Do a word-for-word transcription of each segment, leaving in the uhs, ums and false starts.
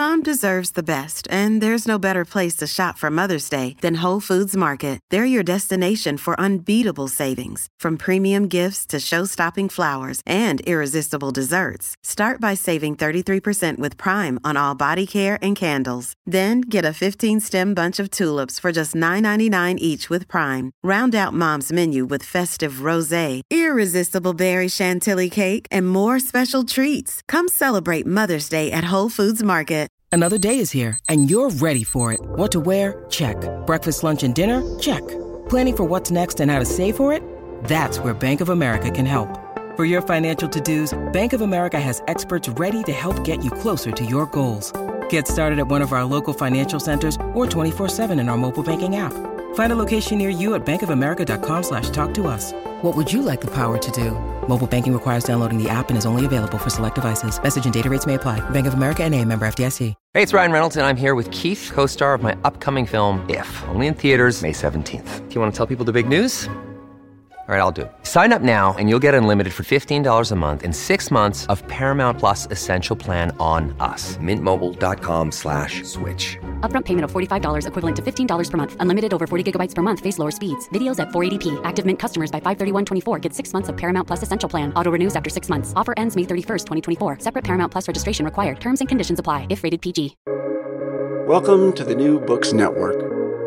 Mom deserves the best, and there's no better place to shop for Mother's Day than Whole Foods Market. They're your destination for unbeatable savings, from premium gifts to show-stopping flowers and irresistible desserts. Start by saving thirty-three percent with Prime on all body care and candles. Then get a fifteen-stem bunch of tulips for just nine ninety-nine each with Prime. Round out Mom's menu with festive rosé, irresistible berry chantilly cake, and more special treats. Come celebrate Mother's Day at Whole Foods Market. Another day is here, and you're ready for it. What to wear? Check. Breakfast, lunch, and dinner? Check. Planning for what's next and how to save for it? That's where Bank of America can help. For your financial to-dos, Bank of America has experts ready to help get you closer to your goals. Get started at one of our local financial centers or twenty-four seven in our mobile banking app. Find a location near you at bankofamerica.com slash talk to us. What would you like the power to do? Mobile banking requires downloading the app and is only available for select devices. Message and data rates may apply. Bank of America N A, member F D I C. Hey, it's Ryan Reynolds, and I'm here with Keith, co-star of my upcoming film, If, only in theaters May seventeenth. Do you want to tell people the big news? All right, I'll do it. Sign up now and you'll get unlimited for fifteen dollars a month and six months of Paramount Plus Essential Plan on us. Mintmobile.com slash switch. Upfront payment of forty-five dollars equivalent to fifteen dollars per month. Unlimited over forty gigabytes per month. Face lower speeds. Videos at four eighty p. Active Mint customers by five thirty-one twenty-four get six months of Paramount Plus Essential Plan. Auto renews after six months. Offer ends May thirty-first, twenty twenty-four. Separate Paramount Plus registration required. Terms and conditions apply if rated P G. Welcome to the New Books Network.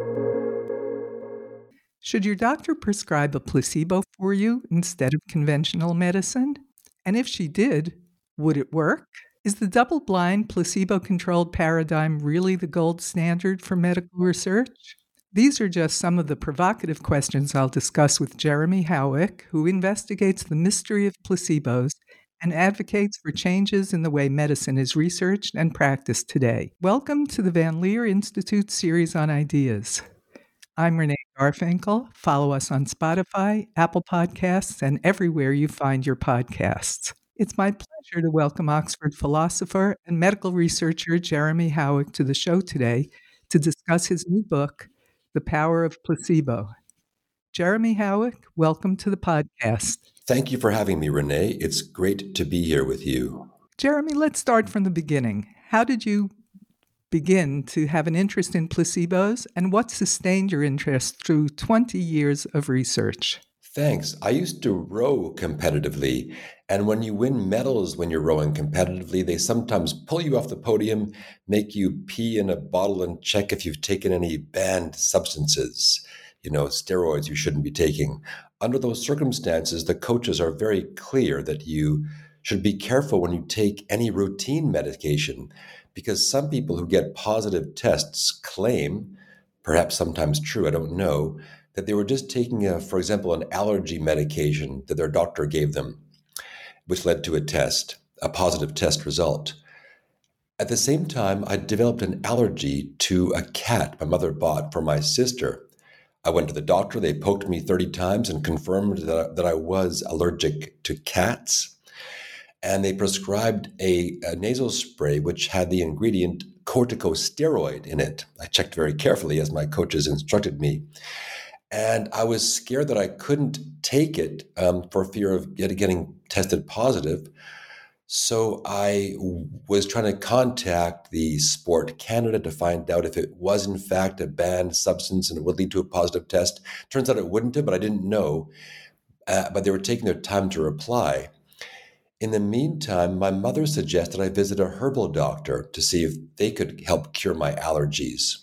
Should your doctor prescribe a placebo for you instead of conventional medicine? And if she did, would it work? Is the double-blind, placebo-controlled paradigm really the gold standard for medical research? These are just some of the provocative questions I'll discuss with Jeremy Howick, who investigates the mystery of placebos and advocates for changes in the way medicine is researched and practiced today. Welcome to the Van Leer Institute series on ideas. I'm Renee Garfinkel. Follow us on Spotify, Apple Podcasts, and everywhere you find your podcasts. It's my pleasure to welcome Oxford philosopher and medical researcher Jeremy Howick to the show today to discuss his new book, The Power of Placebo. Jeremy Howick, welcome to the podcast. Thank you for having me, Renee. It's great to be here with you. Jeremy, let's start from the beginning. How did you begin to have an interest in placebos, and what sustained your interest through twenty years of research? Thanks. I used to row competitively, and when you win medals when you're rowing competitively, they sometimes pull you off the podium, make you pee in a bottle and check if you've taken any banned substances, you know, steroids you shouldn't be taking. Under those circumstances, the coaches are very clear that you should be careful when you take any routine medication, because some people who get positive tests claim, perhaps sometimes true, I don't know, that they were just taking, a, for example, an allergy medication that their doctor gave them, which led to a test, a positive test result. At the same time, I developed an allergy to a cat my mother bought for my sister. I went to the doctor, they poked me thirty times and confirmed that, that I was allergic to cats. And they prescribed a, a nasal spray which had the ingredient corticosteroid in it. I checked very carefully as my coaches instructed me. And I was scared that I couldn't take it um, for fear of get, getting tested positive. So I was trying to contact the Sport Canada to find out if it was in fact a banned substance and it would lead to a positive test. Turns out it wouldn't have, but I didn't know. Uh, but they were taking their time to reply. In the meantime, my mother suggested I visit a herbal doctor to see if they could help cure my allergies.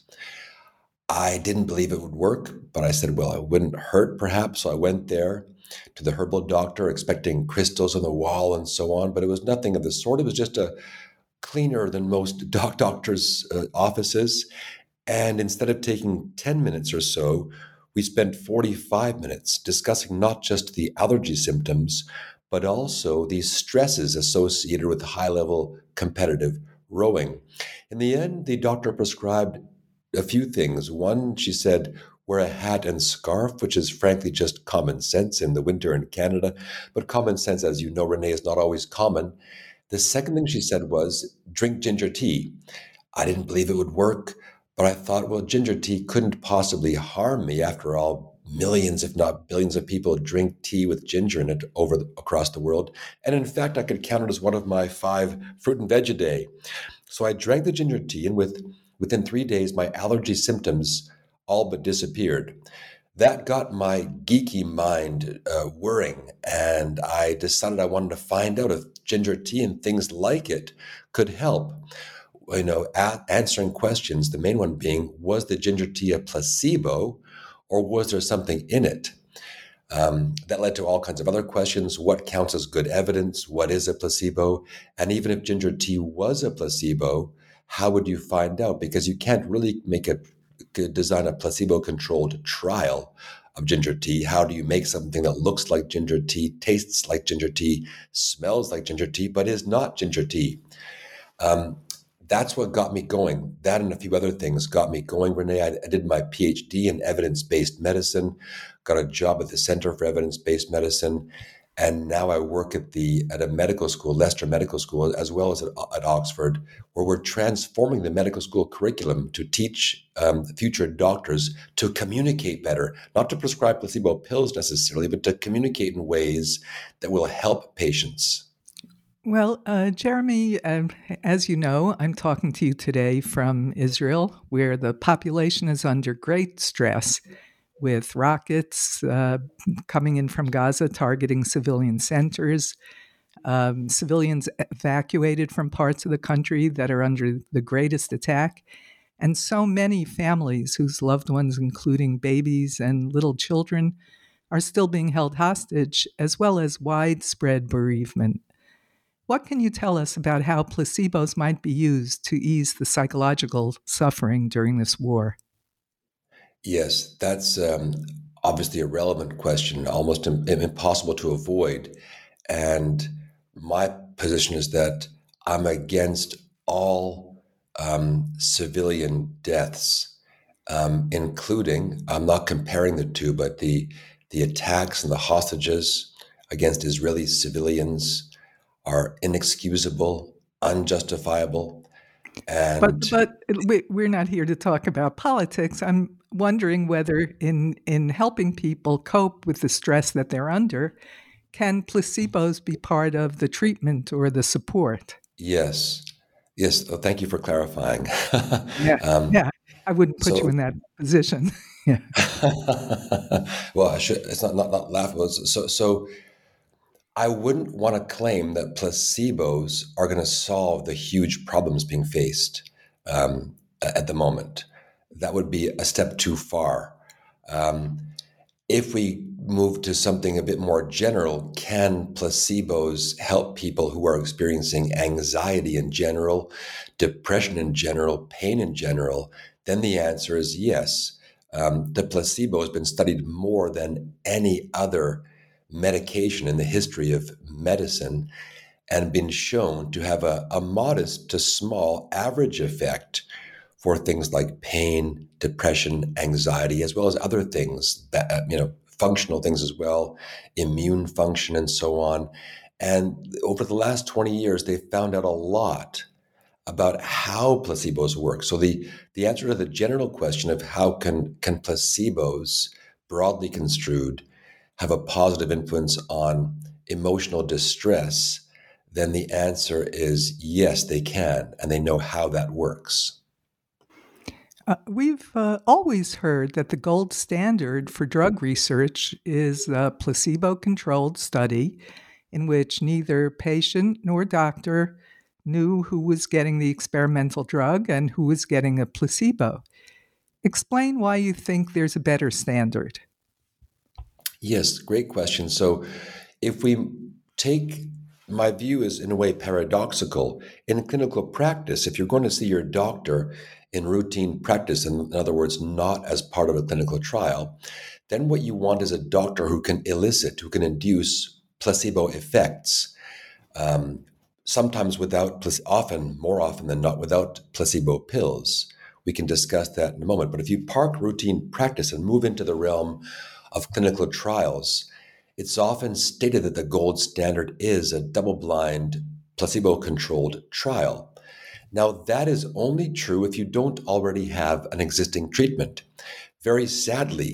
I didn't believe it would work, but I said, well, it wouldn't hurt perhaps. So I went there to the herbal doctor expecting crystals on the wall and so on, but it was nothing of the sort. It was just a cleaner than most doc doctors' uh, offices. And instead of taking ten minutes or so, we spent forty-five minutes discussing not just the allergy symptoms, but also the stresses associated with high-level competitive rowing. In the end, the doctor prescribed a few things. One, she said, wear a hat and scarf, which is frankly just common sense in the winter in Canada. But common sense, as you know, Renee, is not always common. The second thing she said was drink ginger tea. I didn't believe it would work, but I thought, well, ginger tea couldn't possibly harm me. After all, millions, if not billions of people drink tea with ginger in it over the, across the world. And in fact, I could count it as one of my five fruit and veg a day. So I drank the ginger tea, and with within three days, my allergy symptoms all but disappeared. That got my geeky mind uh, whirring, and I decided I wanted to find out if ginger tea and things like it could help. You know, a- answering questions, the main one being, was the ginger tea a placebo, or was there something in it? Um, that led to all kinds of other questions. What counts as good evidence? What is a placebo? And even if ginger tea was a placebo, how would you find out? Because you can't really make a design a placebo-controlled trial of ginger tea. How do you make something that looks like ginger tea, tastes like ginger tea, smells like ginger tea, but is not ginger tea? Um, that's what got me going. That and a few other things got me going, Renee. I, I did my PhD in evidence-based medicine, got a job at the Center for Evidence-Based Medicine, and now I work at the at a medical school, Leicester Medical School, as well as at, at Oxford, where we're transforming the medical school curriculum to teach um, future doctors to communicate better, not to prescribe placebo pills necessarily, but to communicate in ways that will help patients. Well, uh, Jeremy, uh, as you know, I'm talking to you today from Israel, where the population is under great stress with rockets uh, coming in from Gaza, targeting civilian centers, um, civilians evacuated from parts of the country that are under the greatest attack, and so many families whose loved ones, including babies and little children, are still being held hostage, as well as widespread bereavement. What can you tell us about how placebos might be used to ease the psychological suffering during this war? Yes, that's um, obviously a relevant question, almost im- impossible to avoid. And my position is that I'm against all um, civilian deaths, um, including, I'm not comparing the two, but the the attacks and the hostages against Israeli civilians are inexcusable, unjustifiable, But and but we- we're not here to talk about politics. I'm wondering whether in in helping people cope with the stress that they're under, can placebos be part of the treatment or the support? yes, yes. Oh, thank you for clarifying. Yeah, um, yeah. I wouldn't put you so, in that position. Yeah. well, I should. It's not not, not laughable. So, so I wouldn't want to claim that placebos are going to solve the huge problems being faced um, at the moment. That would be a step too far. Um, if we move to something a bit more general, can placebos help people who are experiencing anxiety in general, depression in general, pain in general? Then the answer is yes. Um, the placebo has been studied more than any other medication in the history of medicine and been shown to have a, a modest to small average effect for things like pain, depression, anxiety, as well as other things, that, you know, functional things as well, immune function and so on. And over the last twenty years, they've found out a lot about how placebos work. So the, the answer to the general question of how can, can placebos, broadly construed, have a positive influence on emotional distress, then the answer is yes, they can, and they know how that works. Uh, we've uh, always heard that the gold standard for drug research is a placebo-controlled study in which neither patient nor doctor knew who was getting the experimental drug and who was getting a placebo. Explain why you think there's a better standard. Yes, great question. So if we take, my view is in a way paradoxical. In clinical practice, if you're going to see your doctor in routine practice, in other words, not as part of a clinical trial, then what you want is a doctor who can elicit, who can induce placebo effects, um, sometimes without, often, more often than not, without placebo pills. We can discuss that in a moment. But if you park routine practice and move into the realm of clinical trials, it's often stated that the gold standard is a double-blind, placebo-controlled trial. Now, that is only true if you don't already have an existing treatment. Very sadly,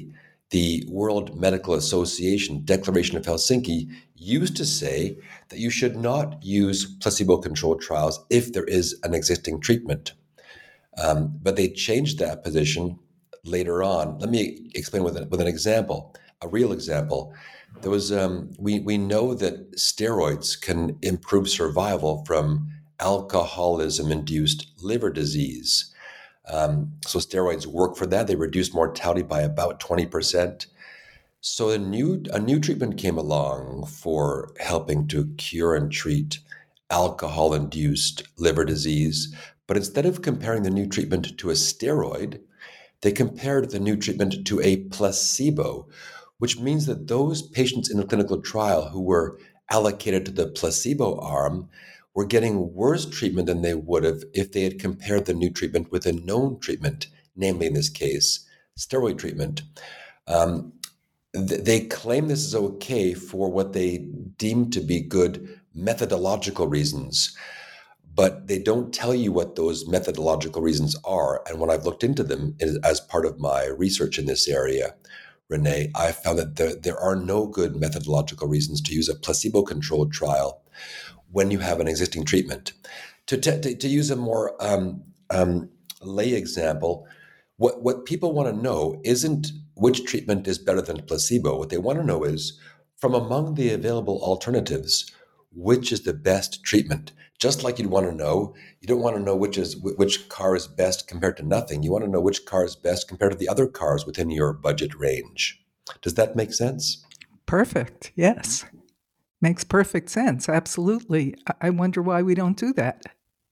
the World Medical Association Declaration of Helsinki used to say that you should not use placebo-controlled trials if there is an existing treatment. Um, but they changed that position later on. Let me explain with, a, with an example, a real example. There was um, we we know that steroids can improve survival from alcoholism-induced liver disease. Um, so steroids work for that. They reduce mortality by about twenty percent. So a new a new treatment came along for helping to cure and treat alcohol-induced liver disease. But instead of comparing the new treatment to a steroid, they compared the new treatment to a placebo, which means that those patients in a clinical trial who were allocated to the placebo arm were getting worse treatment than they would have if they had compared the new treatment with a known treatment, namely in this case, steroid treatment. Um, th- they claim this is okay for what they deem to be good methodological reasons, but they don't tell you what those methodological reasons are. And when I've looked into them as part of my research in this area, Renee, I found that there, there are no good methodological reasons to use a placebo-controlled trial when you have an existing treatment. To, to, to use a more um, um, lay example, what, what people want to know isn't which treatment is better than placebo. What they want to know is, from among the available alternatives, which is the best treatment? Just like you'd want to know, you don't want to know which is which car is best compared to nothing. You want to know which car is best compared to the other cars within your budget range. Does that make sense? Perfect. Yes. Makes perfect sense. Absolutely. I wonder why we don't do that.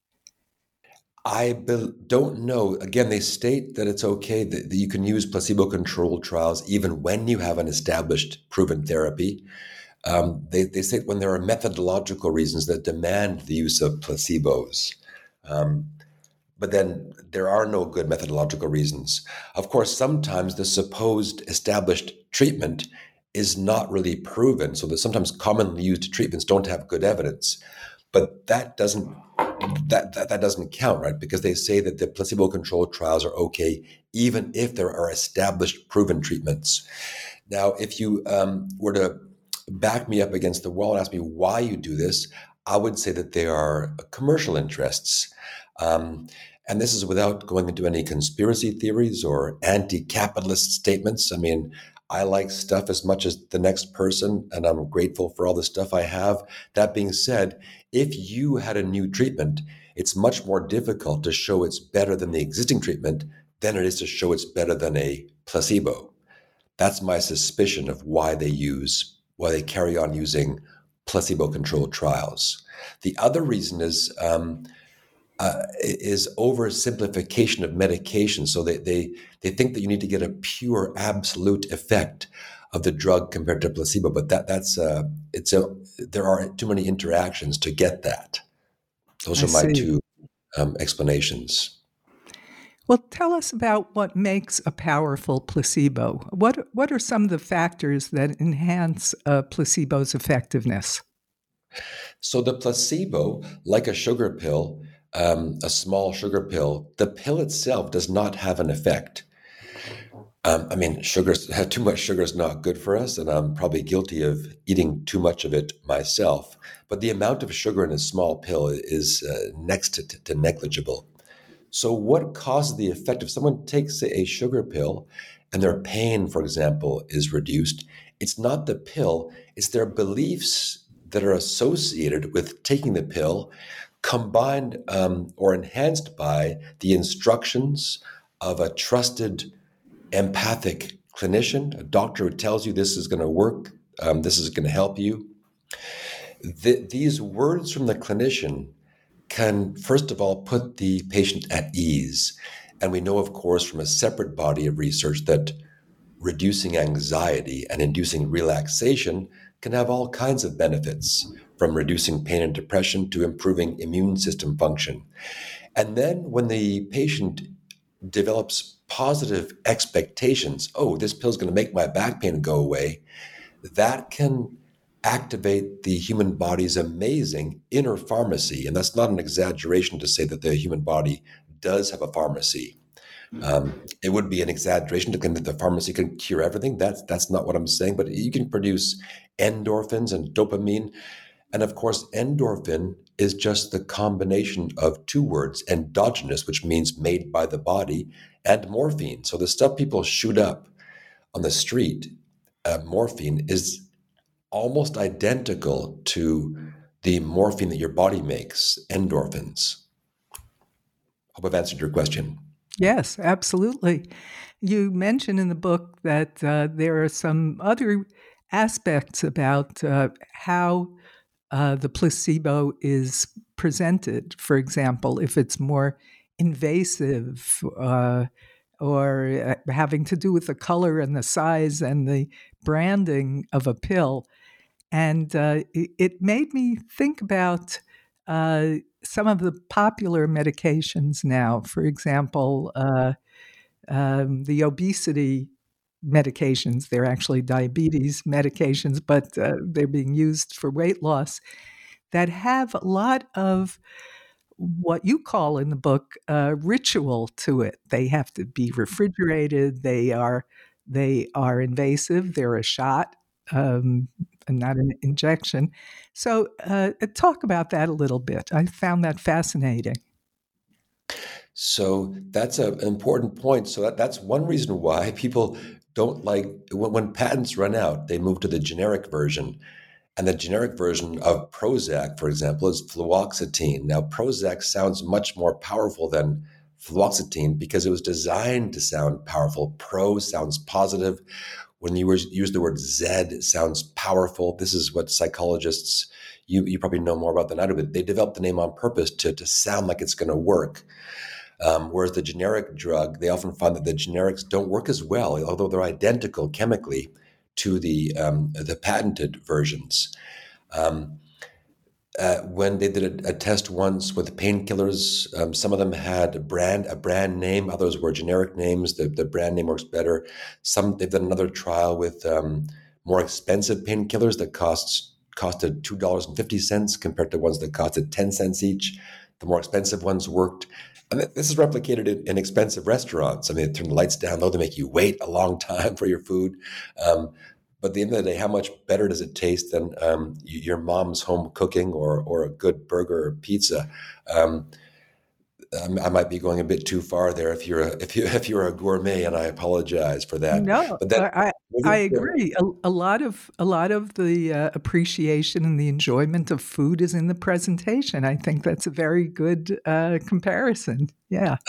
I be- don't know. Again, they state that it's okay that, that you can use placebo-controlled trials even when you have an established proven therapy. Um, they, they say when there are methodological reasons that demand the use of placebos. Um, but then there are no good methodological reasons. Of course, sometimes the supposed established treatment is not really proven, so that sometimes commonly used treatments don't have good evidence. But that doesn't that, that, that doesn't count, right? Because they say that the placebo-controlled trials are okay even if there are established proven treatments. Now, if you um, were to back me up against the wall and ask me why you do this, I would say that they are commercial interests. Um, and this is without going into any conspiracy theories or anti-capitalist statements. I mean, I like stuff as much as the next person, and I'm grateful for all the stuff I have. That being said, if you had a new treatment, it's much more difficult to show it's better than the existing treatment than it is to show it's better than a placebo. That's my suspicion of why they use why they carry on using placebo-controlled trials. The other reason is um, uh, is oversimplification of medication. So they, they they think that you need to get a pure, absolute effect of the drug compared to placebo, but that that's uh, it's a there are too many interactions to get that. Those I are my see. two um, explanations. Well, tell us about what makes a powerful placebo. What what are some of the factors that enhance a placebo's effectiveness? So the placebo, like a sugar pill, um, a small sugar pill, the pill itself does not have an effect. Um, I mean, sugar, too much sugar is not good for us, and I'm probably guilty of eating too much of it myself. But the amount of sugar in a small pill is uh, next to, to negligible. So what causes the effect? If someone takes a sugar pill and their pain, for example, is reduced, it's not the pill, it's their beliefs that are associated with taking the pill, combined um, or enhanced by the instructions of a trusted empathic clinician, a doctor who tells you this is going to work, um, this is going to help you. The, these words from the clinician can, first of all, put the patient at ease. And we know, of course, from a separate body of research that reducing anxiety and inducing relaxation can have all kinds of benefits, from reducing pain and depression to improving immune system function. And then when the patient develops positive expectations, oh, this pill's going to make my back pain go away, that can activate the human body's amazing inner pharmacy. And that's not an exaggeration to say that the human body does have a pharmacy. Um, it would be an exaggeration to claim that the pharmacy can cure everything. That's that's not what I'm saying. But you can produce endorphins and dopamine, and of course, endorphin is just the combination of two words: endogenous, which means made by the body, and morphine. So the stuff people shoot up on the street, uh, morphine, is almost identical to the morphine that your body makes, endorphins. Hope I've answered your question. Yes, absolutely. You mention in the book that uh, there are some other aspects about uh, how uh, the placebo is presented. For example, if it's more invasive uh, or uh, having to do with the color and the size and the branding of a pill. And uh, it, it made me think about uh, some of the popular medications now. For example, uh, um, the obesity medications, they're actually diabetes medications, but uh, they're being used for weight loss, that have a lot of what you call in the book uh, ritual to it. They have to be refrigerated. They are they are invasive. They're a shot, um, and not an injection. So, uh, talk about that a little bit. I found that fascinating. So that's an important point. So that, that's one reason why people don't like when, when patents run out, they move to the generic version. And the generic version of Prozac, for example, is fluoxetine. Now, Prozac sounds much more powerful than fluoxetine because it was designed to sound powerful. Pro sounds positive. When you use the word Z, it sounds powerful. This is what psychologists, you, you probably know more about than I do, but they developed the name on purpose to, to sound like it's going to work. Um, whereas the generic drug, they often find that the generics don't work as well, although they're identical chemically to the um, the patented versions. Um, uh, when they did a, a test once with painkillers, um, some of them had a brand a brand name, others were generic names. The, the brand name works better. Some they've done another trial with um, more expensive painkillers that costs costed two dollars and fifty cents compared to ones that costed ten cents each. The more expensive ones worked. And this is replicated in, in expensive restaurants. I mean, they turn the lights down low, they make you wait a long time for your food. Um, but at the end of the day, how much better does it taste than um, your mom's home cooking or or a good burger or pizza? Um, I might be going a bit too far there if you're a, if you if you're a gourmet, and I apologize for that. No, but that, I I agree. A, a lot of a lot of the uh, appreciation and the enjoyment of food is in the presentation. I think that's a very good uh, comparison. Yeah.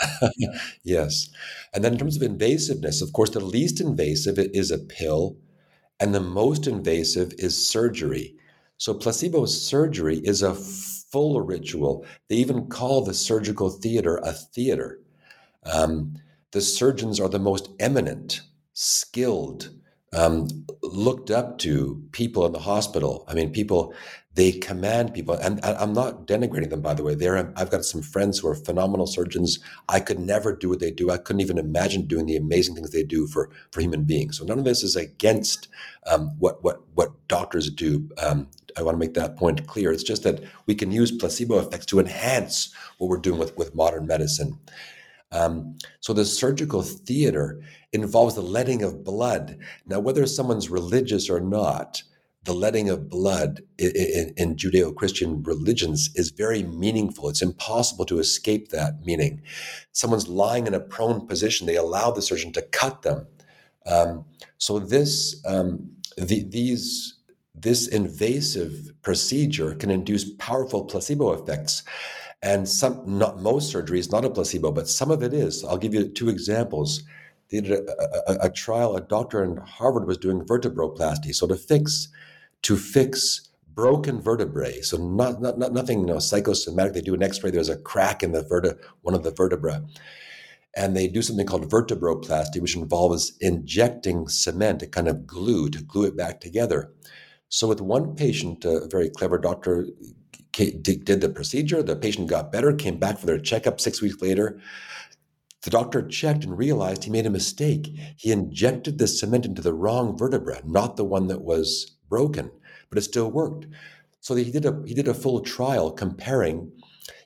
Yes, and then in terms of invasiveness, of course, the least invasive is a pill, and the most invasive is surgery. So placebo surgery is a full ritual. They even call the surgical theater a theater. Um, the surgeons are the most eminent, skilled, um, looked up to people in the hospital. I mean, people, they command people. And I'm not denigrating them, by the way. They're, I've got some friends who are phenomenal surgeons. I could never do what they do. I couldn't even imagine doing the amazing things they do for, for human beings. So none of this is against um, what, what, what doctors do. Um, I want to make that point clear. It's just that we can use placebo effects to enhance what we're doing with, with modern medicine. Um, so the surgical theater involves the letting of blood. Now, whether someone's religious or not, the letting of blood in, in, in Judeo-Christian religions is very meaningful. It's impossible to escape that meaning. Someone's lying in a prone position. They allow the surgeon to cut them. Um, so this, um, the, these... This invasive procedure can induce powerful placebo effects. And some, not most surgery is not a placebo, but some of it is. I'll give you two examples. They did a, a, a trial, a doctor in Harvard was doing vertebroplasty. So to fix, to fix broken vertebrae, so not, not, not nothing you know, psychosomatic. They do an x-ray, there's a crack in the verte, one of the vertebrae. And they do something called vertebroplasty, which involves injecting cement, a kind of glue, to glue it back together. So with one patient, a very clever doctor did the procedure. The patient got better, came back for their checkup six weeks later. The doctor checked and realized he made a mistake. He injected the cement into the wrong vertebra, not the one that was broken, but it still worked. So he did a he did a full trial comparing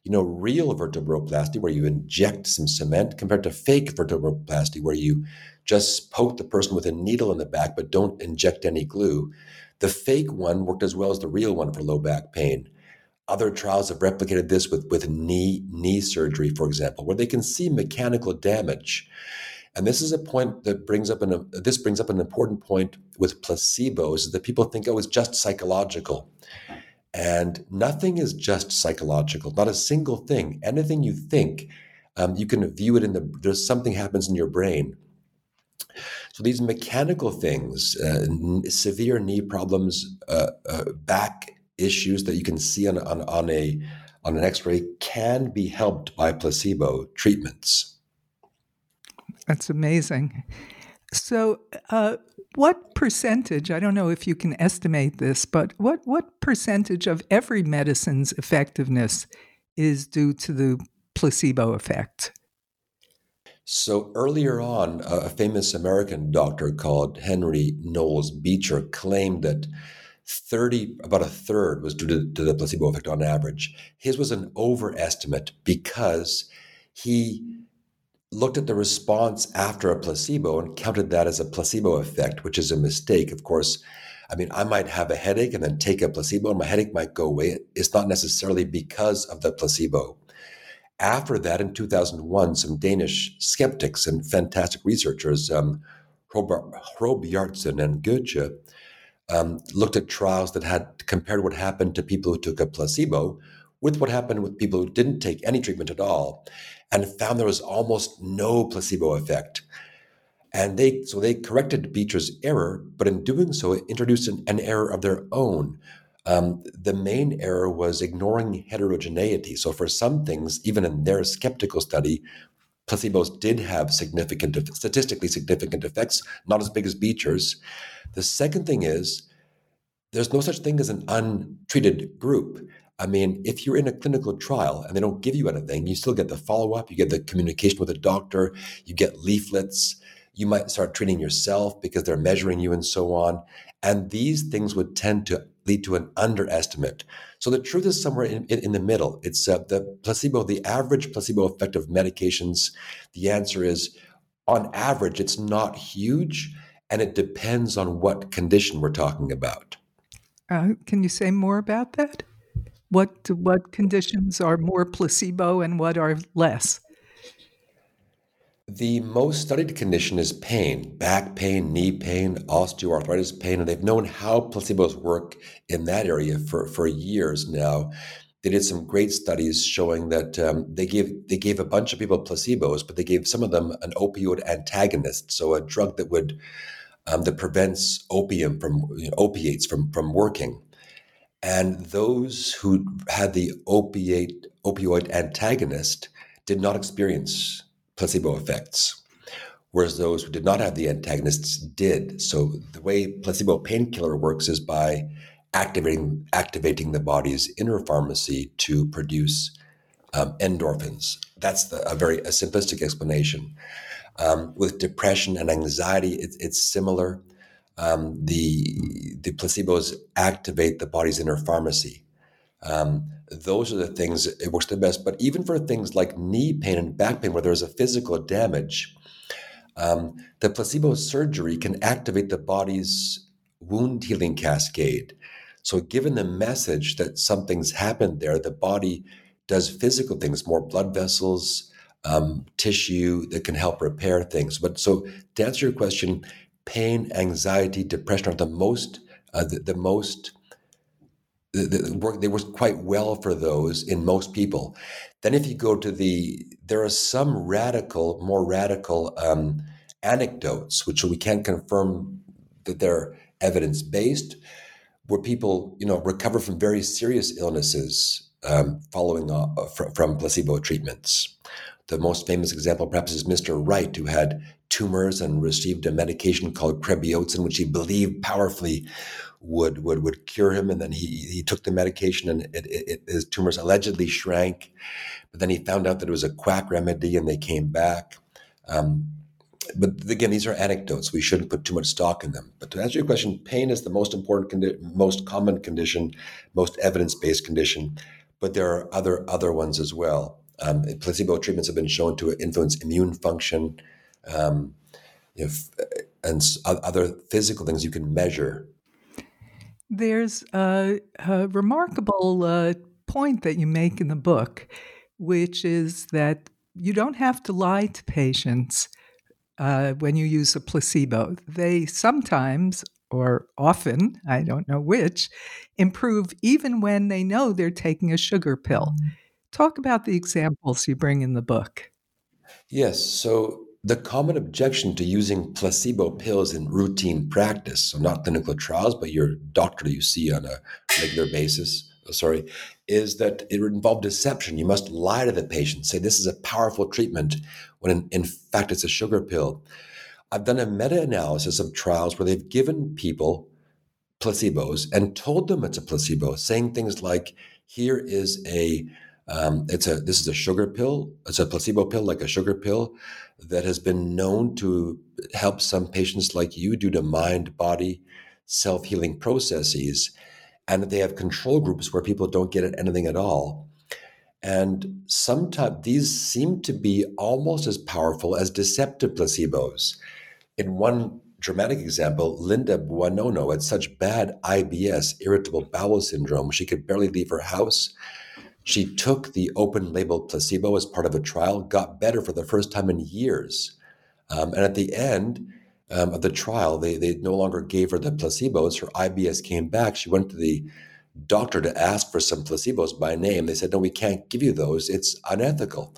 you know, real vertebroplasty, where you inject some cement, compared to fake vertebroplasty, where you just poke the person with a needle in the back but don't inject any glue. The fake one worked as well as the real one for low back pain. Other trials have replicated this with, with knee, knee surgery, for example, where they can see mechanical damage. And this is a point that brings up an, this brings up an important point with placebos, is that people think, oh, it's just psychological. And nothing is just psychological, not a single thing. Anything you think, um, you can view it in the, there's something happens in your brain. So these mechanical things, uh, n- severe knee problems, uh, uh, back issues that you can see on, on, on a on an X-ray can be helped by placebo treatments. That's amazing. So uh, what percentage, I don't know if you can estimate this, but what, what percentage of every medicine's effectiveness is due to the placebo effect? So earlier on, a famous American doctor called Henry Knowles Beecher claimed that thirty, about a third was due to, to the placebo effect on average. His was an overestimate because he looked at the response after a placebo and counted that as a placebo effect, which is a mistake. Of course, I mean, I might have a headache and then take a placebo and my headache might go away. It's not necessarily because of the placebo. After that, in two thousand one, some Danish skeptics and fantastic researchers, um, Hrobjartsen and Goethe, um, looked at trials that had compared what happened to people who took a placebo with what happened with people who didn't take any treatment at all, and found there was almost no placebo effect. And they so they corrected Beecher's error, but in doing so, it introduced an, an error of their own. Um, the main error was ignoring heterogeneity. So for some things, even in their skeptical study, placebos did have significant, statistically significant effects, not as big as Beecher's. The second thing is, there's no such thing as an untreated group. I mean, if you're in a clinical trial and they don't give you anything, you still get the follow-up, you get the communication with a doctor, you get leaflets, you might start treating yourself because they're measuring you and so on. And these things would tend to lead to an underestimate. So the truth is somewhere in, in, in the middle. It's uh, the placebo, the average placebo effect of medications. The answer is, on average, it's not huge, and it depends on what condition we're talking about. Uh, can you say more about that? What what conditions are more placebo and what are less? The most studied condition is pain, back pain, knee pain, osteoarthritis pain, and they've known how placebos work in that area for, for years now. They did some great studies showing that um, they gave they gave a bunch of people placebos, but they gave some of them an opioid antagonist, so a drug that would um, that prevents opium from you know, opiates from from working. And those who had the opiate opioid antagonist did not experience placebo effects, whereas those who did not have the antagonists did. So the way placebo painkiller works is by activating activating the body's inner pharmacy to produce um, endorphins. That's the, a very a simplistic explanation. Um, with depression and anxiety, it, it's similar. Um, the the placebos activate the body's inner pharmacy. Um, those are the things it works the best. But even for things like knee pain and back pain, where there's a physical damage, um, the placebo surgery can activate the body's wound healing cascade. So given the message that something's happened there, the body does physical things, more blood vessels, um, tissue that can help repair things. But so to answer your question, pain, anxiety, depression are the most, uh, the, the most, the, the work, they work quite well for those in most people. Then if you go to the, there are some radical, more radical um, anecdotes, which we can't confirm that they're evidence-based, where people, you know, recover from very serious illnesses um, following uh, fr- from placebo treatments. The most famous example perhaps is Mister Wright, who had tumors and received a medication called Krebiotin, which he believed powerfully would would would cure him. And then he he took the medication and it, it, his tumors allegedly shrank. But then he found out that it was a quack remedy and they came back. Um, but again, these are anecdotes. We shouldn't put too much stock in them. But to answer your question, pain is the most important, condi- most common condition, most evidence-based condition. but there are other other ones as well. Um, placebo treatments have been shown to influence immune function, um, you know, and other physical things you can measure. There's a, a remarkable uh, point that you make in the book, which is that you don't have to lie to patients uh, when you use a placebo. They sometimes, or often, I don't know which, improve even when they know they're taking a sugar pill. Talk about the examples you bring in the book. Yes. So the common objection to using placebo pills in routine practice, so not clinical trials, but your doctor you see on a regular basis, sorry, is that it would involve deception. You must lie to the patient, say this is a powerful treatment, when in, in fact it's a sugar pill. I've done a meta-analysis of trials where they've given people placebos and told them it's a placebo, saying things like, here is a Um, it's a this is a sugar pill. It's a placebo pill, like a sugar pill, that has been known to help some patients like you due to mind-body self-healing processes, and that they have control groups where people don't get anything at all. And sometimes these seem to be almost as powerful as deceptive placebos. In one dramatic example, Linda Buonono had such bad I B S, irritable bowel syndrome, she could barely leave her house. She took the open label placebo as part of a trial, got better for the first time in years. Um, and at the end um, of the trial, they, they no longer gave her the placebos. Her I B S came back. She went to the doctor to ask for some placebos by name. They said, no, we can't give you those. It's unethical.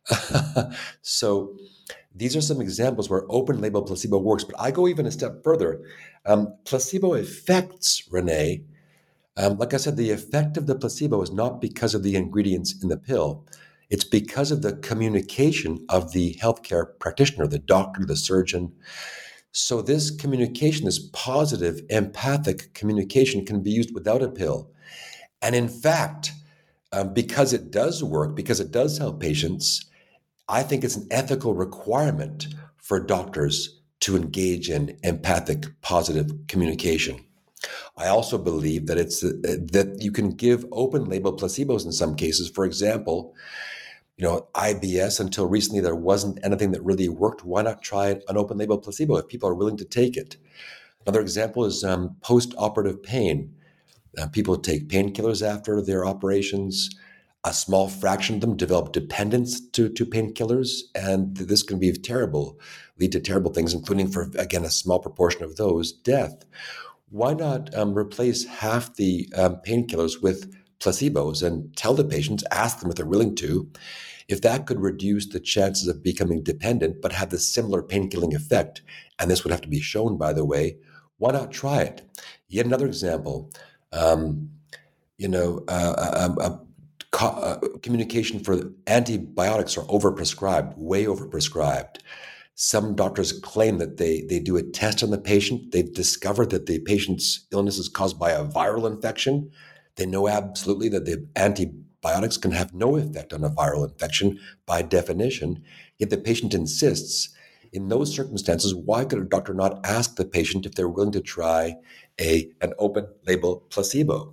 So these are some examples where open label placebo works. But I go even a step further. Um, placebo effects, Renee, Um, like I said, the effect of the placebo is not because of the ingredients in the pill. It's because of the communication of the healthcare practitioner, the doctor, the surgeon. So this communication, this positive, empathic communication, can be used without a pill. And in fact, um, because it does work, because it does help patients, I think it's an ethical requirement for doctors to engage in empathic, positive communication. I also believe that it's uh, that you can give open label placebos in some cases. For example, you know, I B S, until recently there wasn't anything that really worked. Why not try an open label placebo if people are willing to take it? Another example is um, post-operative pain. Uh, people take painkillers after their operations. A small fraction of them develop dependence to, to painkillers, and this can be terrible, lead to terrible things, including, for, again, a small proportion of those, death. Why not um, replace half the um, painkillers with placebos and tell the patients, ask them if they're willing to, if that could reduce the chances of becoming dependent but have the similar pain-killing effect, and this would have to be shown, by the way, why not try it? Yet another example, um, you know, uh, uh, uh, co- uh, communication for antibiotics are overprescribed, way overprescribed. Some doctors claim that they, they do a test on the patient. They've discovered that the patient's illness is caused by a viral infection. They know absolutely that the antibiotics can have no effect on a viral infection by definition, yet the patient insists. In those circumstances, why could a doctor not ask the patient if they're willing to try a an open label placebo?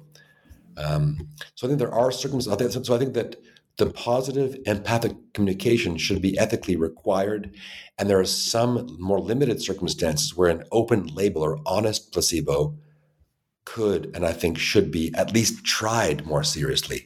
Um, so I think there are circumstances. So I think that the positive empathic communication should be ethically required. And there are some more limited circumstances where an open label or honest placebo could, and I think should be, at least tried more seriously.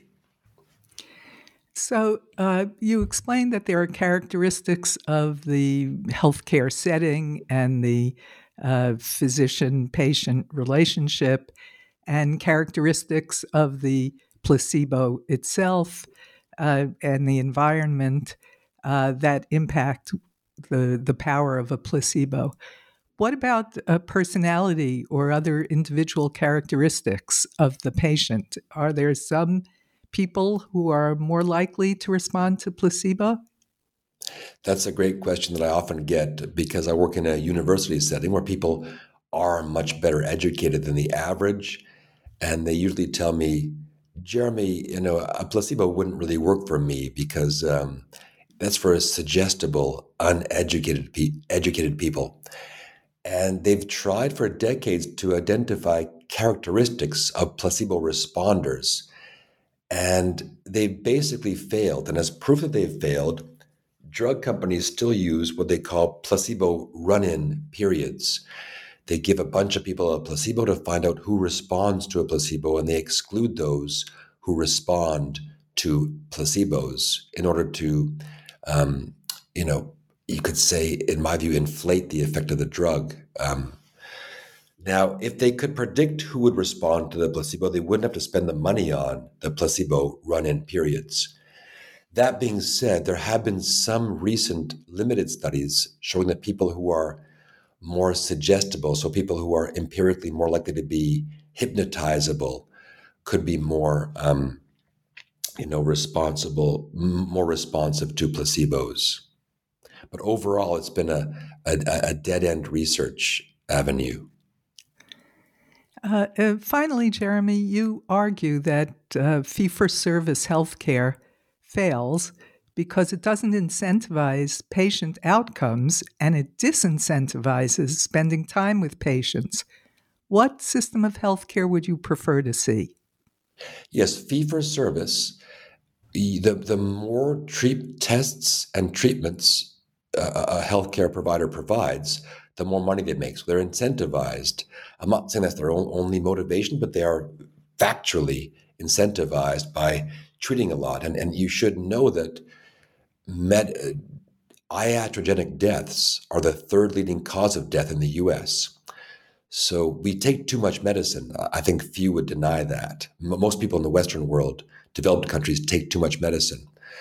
So uh, you explained that there are characteristics of the healthcare setting and the uh, physician-patient relationship and characteristics of the placebo itself uh, and the environment uh, that impact the, the power of a placebo. What about uh, personality or other individual characteristics of the patient? Are there some people who are more likely to respond to placebo? That's a great question that I often get because I work in a university setting where people are much better educated than the average. And they usually tell me, Jeremy, you know, a placebo wouldn't really work for me because um, that's for suggestible, uneducated pe- educated people. And they've tried for decades to identify characteristics of placebo responders. And they've basically failed. And as proof that they've failed, drug companies still use what they call placebo run-in periods. They give a bunch of people a placebo to find out who responds to a placebo, and they exclude those who respond to placebos in order to, um, you know, you could say, in my view, inflate the effect of the drug. Um, Now, if they could predict who would respond to the placebo, they wouldn't have to spend the money on the placebo run-in periods. That being said, there have been some recent limited studies showing that people who are more suggestible, so people who are empirically more likely to be hypnotizable, could be more, um, you know, responsible, m- more responsive to placebos. But overall, it's been a, a, a dead-end research avenue. Uh, uh, finally, Jeremy, you argue that uh, fee-for-service healthcare fails because it doesn't incentivize patient outcomes and it disincentivizes spending time with patients. What system of healthcare would you prefer to see? Yes, fee-for-service, the, the more treat tests and treatments uh, a healthcare provider provides, the more money they make. So they're incentivized. I'm not saying that's their own, only motivation, but they are factually incentivized by treating a lot. And, and you should know that med, iatrogenic deaths are the third leading cause of death in the U S. So we take too much medicine. I think few would deny that. Most people in the Western world, developed countries, take too much medicine.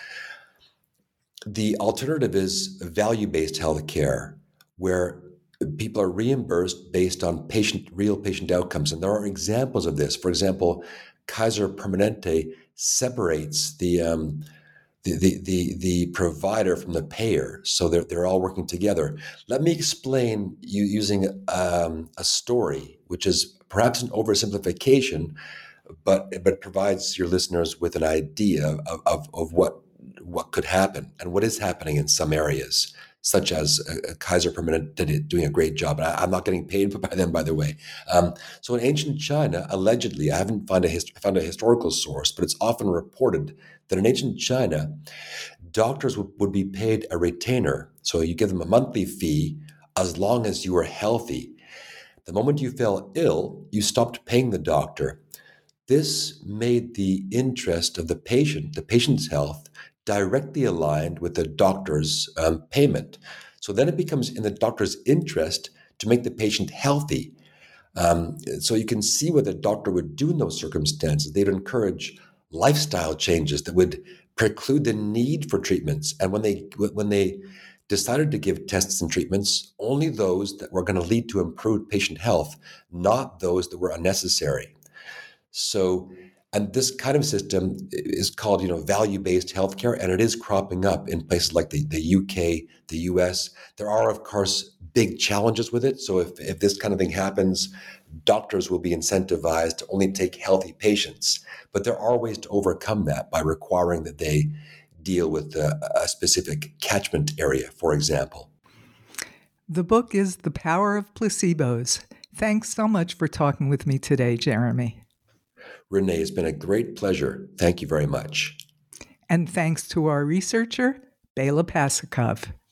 The alternative is value-based healthcare, where people are reimbursed based on patient, real patient outcomes. And there are examples of this. For example, Kaiser Permanente separates the um, the, the the the provider from the payer, so they're they're all working together. Let me explain you using um, a story, which is perhaps an oversimplification, but but provides your listeners with an idea of of, of what what could happen and what is happening in some areas, such as uh, Kaiser Permanente doing a great job. And I, I'm not getting paid by them, by the way. Um, so in ancient China, allegedly, I haven't found a, hist- found a historical source, but it's often reported that in ancient China, doctors would, would be paid a retainer. So you give them a monthly fee as long as you were healthy. The moment you fell ill, you stopped paying the doctor. This made the interest of the patient, the patient's health, directly aligned with the doctor's um, payment. So then it becomes in the doctor's interest to make the patient healthy. Um, so you can see what the doctor would do in those circumstances. They'd encourage lifestyle changes that would preclude the need for treatments. And when they when they decided to give tests and treatments, only those that were going to lead to improved patient health, not those that were unnecessary. So, and this kind of system is called, you know, value-based healthcare, and it is cropping up in places like the, the U K, the U S. There are, of course, big challenges with it. So if, if this kind of thing happens, doctors will be incentivized to only take healthy patients. But there are ways to overcome that by requiring that they deal with a, a specific catchment area, for example. The book is The Power of Placebos. Thanks so much for talking with me today, Jeremy. Renee, it's been a great pleasure. Thank you very much. And thanks to our researcher, Bela Pasikov.